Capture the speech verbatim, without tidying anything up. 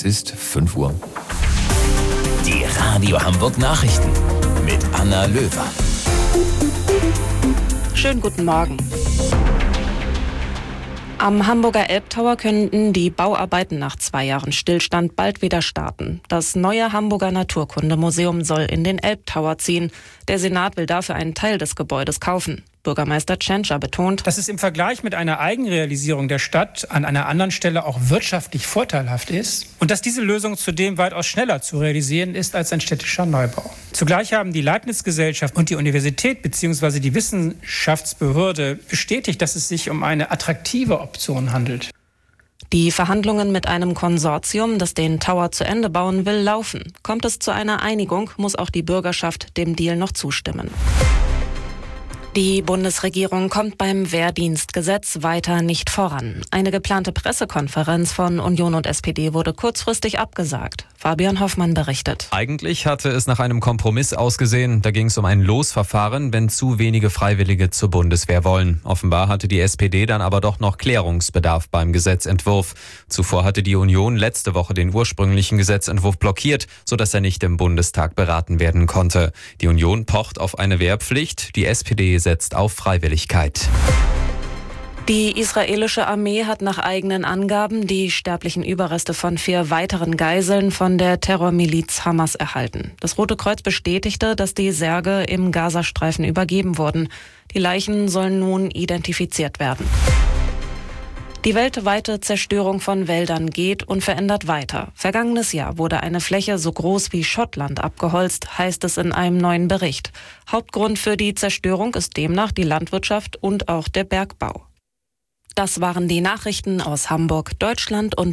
ist fünf Uhr. Die Radio Hamburg Nachrichten mit Anna Löwer. Schönen guten Morgen. Am Hamburger Elbtower könnten die Bauarbeiten nach zwei Jahren Stillstand bald wieder starten. Das neue Hamburger Naturkundemuseum soll in den Elbtower ziehen. Der Senat will dafür einen Teil des Gebäudes kaufen. Bürgermeister Tschentscher betont, dass es im Vergleich mit einer Eigenrealisierung der Stadt an einer anderen Stelle auch wirtschaftlich vorteilhaft ist und dass diese Lösung zudem weitaus schneller zu realisieren ist als ein städtischer Neubau. Zugleich haben die Leibniz-Gesellschaft und die Universität bzw. die Wissenschaftsbehörde bestätigt, dass es sich um eine attraktive Option handelt. Die Verhandlungen mit einem Konsortium, das den Tower zu Ende bauen will, laufen. Kommt es zu einer Einigung, muss auch die Bürgerschaft dem Deal noch zustimmen. Die Bundesregierung kommt beim Wehrdienstgesetz weiter nicht voran. Eine geplante Pressekonferenz von Union und S P D wurde kurzfristig abgesagt. Fabian Hoffmann berichtet. Eigentlich hatte es nach einem Kompromiss ausgesehen. Da ging es um ein Losverfahren, wenn zu wenige Freiwillige zur Bundeswehr wollen. Offenbar hatte die S P D dann aber doch noch Klärungsbedarf beim Gesetzentwurf. Zuvor hatte die Union letzte Woche den ursprünglichen Gesetzentwurf blockiert, sodass er nicht im Bundestag beraten werden konnte. Die Union pocht auf eine Wehrpflicht, die S P D setzt auf Freiwilligkeit. Die israelische Armee hat nach eigenen Angaben die sterblichen Überreste von vier weiteren Geiseln von der Terrormiliz Hamas erhalten. Das Rote Kreuz bestätigte, dass die Särge im Gazastreifen übergeben wurden. Die Leichen sollen nun identifiziert werden. Die weltweite Zerstörung von Wäldern geht unverändert weiter. Vergangenes Jahr wurde eine Fläche so groß wie Schottland abgeholzt, heißt es in einem neuen Bericht. Hauptgrund für die Zerstörung ist demnach die Landwirtschaft und auch der Bergbau. Das waren die Nachrichten aus Hamburg, Deutschland und